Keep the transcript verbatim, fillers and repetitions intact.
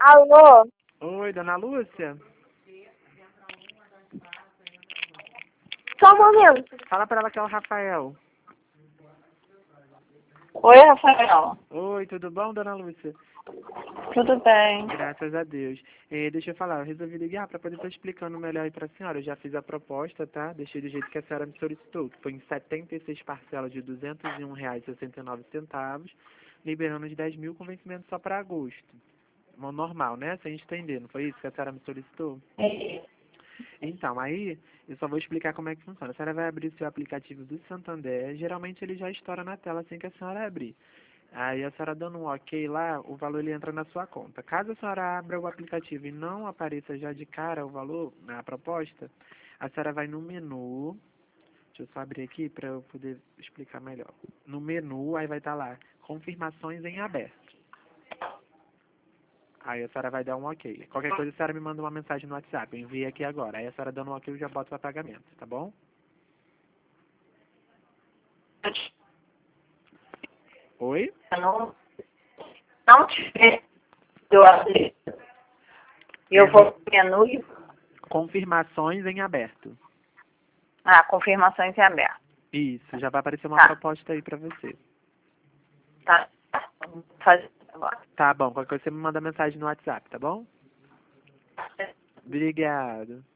Alô? Oi, dona Lúcia? Só um momento. Fala pra ela que é o Rafael. Oi, Rafael. Oi, tudo bom, dona Lúcia? Tudo bem? Graças a Deus. Eh, deixa eu falar, eu resolvi ligar para poder estar explicando melhor aí para a senhora. Eu já fiz a proposta, tá? Deixei do jeito que a senhora me solicitou, que foi em setenta e seis parcelas de duzentos e um reais e sessenta e nove centavos, liberando de dez mil com vencimento só para agosto. Normal, né? Sem estender, não foi isso que a senhora me solicitou? É. Então, aí eu só vou explicar como é que funciona. A senhora vai abrir o seu aplicativo do Santander. Geralmente ele já estoura na tela assim que a senhora abrir. Aí a senhora dando um ok lá, o valor ele entra na sua conta. Caso a senhora abra o aplicativo e não apareça já de cara o valor na proposta, a senhora vai no menu. Deixa eu só abrir aqui para eu poder explicar melhor. No menu, aí vai estar lá, confirmações em aberto. Aí a senhora vai dar um ok. Qualquer coisa a senhora me manda uma mensagem no WhatsApp. Eu enviei aqui agora. Aí a senhora dando um ok eu já boto para pagamento, tá bom? Oi? Não, não tiver eu abrir. Eu Menu- vou pro menu e... Confirmações em aberto. Ah, confirmações em aberto. Isso, já vai aparecer uma Tá. proposta aí pra você. Tá. Vamos fazer agora. Tá bom, qualquer coisa você me manda mensagem no WhatsApp, tá bom? Obrigado.